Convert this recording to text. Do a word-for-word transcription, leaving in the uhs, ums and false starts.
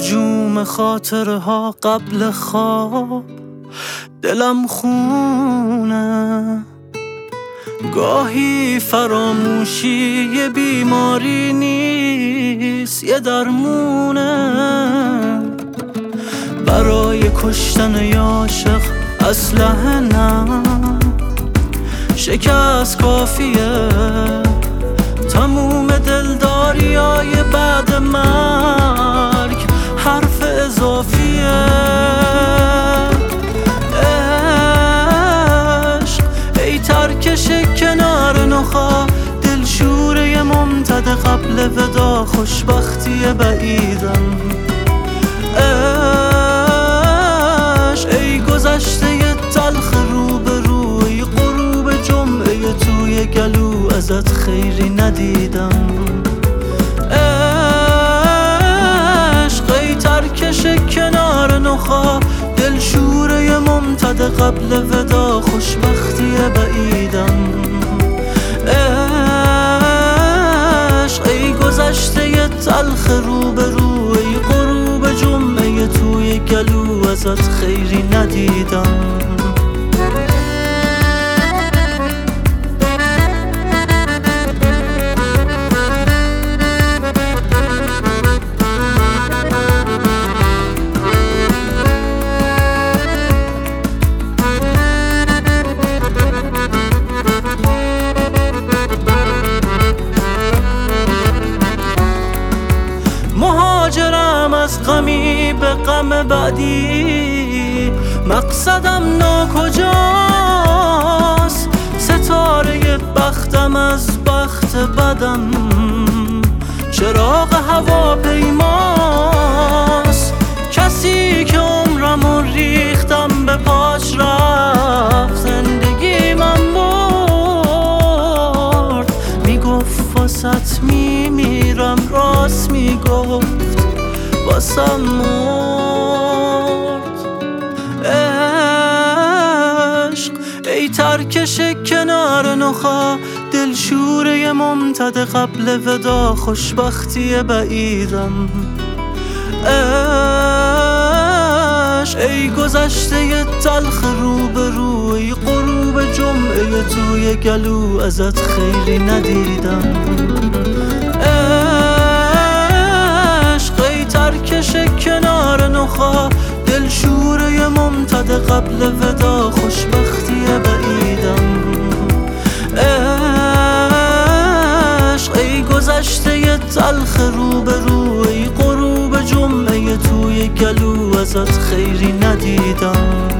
هجوم خاطره ها قبل خواب دلم خونه. گاهی فراموشی یه بیماری نیست، یه درمونه. برای کشتن یه عاشق اسلحه نه، شکست کافیه. تموم دلداریای بعد مرگ حرف اضافیه. عشق ای ترکش کنار نخا، دلشوره ممتد قبل ودا، خوشبختی بعیدم. عشق ای گذشته تلخ روبروی غروب جمعه توی گلو، ازت خیری ندیدم. عشق ای ترکش کنار نخا، دلشوره ممتد قبل ودا، خوشبختی بعیدم. عشق ای گذشته تلخ روبروی غروب جمعه توی گلو، ازت خیری ندیدم. مهاجرم از غمی به غم بعدی، مقصدم ناکجاست. ستاره بختم از بخت بدم، چراغ هواپیماست. کسی که عمرمو ریختم به پاش رفت، زندگی من برد. میگفت واسط میمیرم، راست میگفت واسم مرد. عشق ای ترکش کنار نخا، دلشوره ممتد قبل ودا، خوشبختی بعیدم. عشق ای گذشته تلخ روبروی غروب جمعه توی گلو، ازت خیری ندیدم. ترکش کنار نخا، دلشوره ممتد قبل ودا، خوشبختی بعیدم. عشق ای گذشته تلخ روبروی غروب جمعه توی گلو، ازت خیری ندیدم.